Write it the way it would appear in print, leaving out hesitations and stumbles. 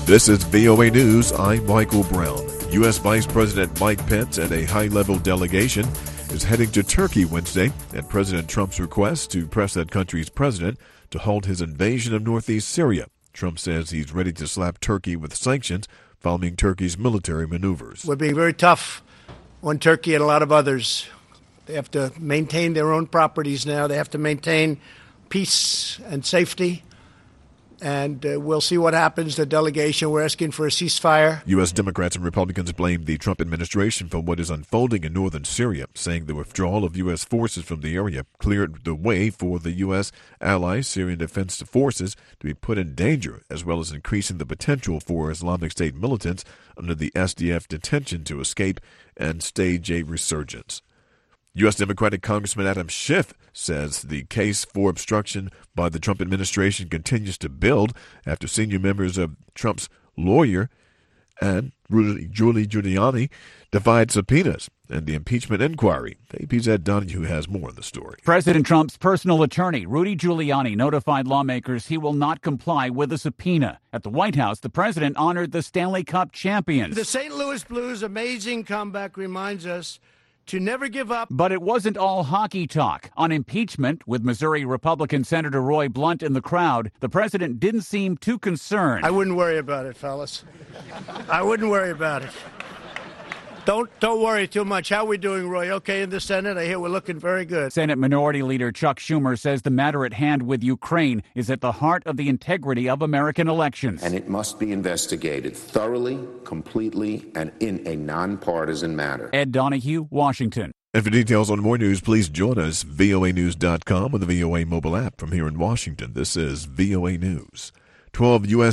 This is VOA News. I'm Michael Brown. U.S. Vice President Mike Pence and a high-level delegation is heading to Turkey Wednesday at President Trump's request to press that country's president to halt his invasion of northeast Syria. Trump says he's ready to slap Turkey with sanctions following Turkey's military maneuvers. We're being very tough on Turkey and a lot of others. They have to maintain their own properties now. They have to maintain peace and safety. And we'll see what happens. The delegation, we're asking for a ceasefire. U.S. Democrats and Republicans blamed the Trump administration for what is unfolding in northern Syria, saying the withdrawal of U.S. forces from the area cleared the way for the U.S. allies, Syrian Defense Forces, to be put in danger, as well as increasing the potential for Islamic State militants under the SDF detention to escape and stage a resurgence. U.S. Democratic Congressman Adam Schiff says the case for obstruction by the Trump administration continues to build after senior members of Trump's lawyer and Rudy Giuliani defied subpoenas and the impeachment inquiry. AP's Ed Donahue has more on the story. President Trump's personal attorney, Rudy Giuliani, notified lawmakers he will not comply with a subpoena. At the White House, the president honored the Stanley Cup champions. The St. Louis Blues' amazing comeback reminds us to never give up. But it wasn't all hockey talk. On impeachment, with Missouri Republican Senator Roy Blunt in the crowd, the president didn't seem too concerned. I wouldn't worry about it, fellas. I wouldn't worry about it. Don't worry too much. How are we doing, Roy? Okay in the Senate? I hear we're looking very good. Senate Minority Leader Chuck Schumer says the matter at hand with Ukraine is at the heart of the integrity of American elections. And it must be investigated thoroughly, completely, and in a nonpartisan manner. Ed Donahue, Washington. And for details on more news, please join us, voanews.com, or the VOA mobile app. From here in Washington, this is VOA News. 12 U.S.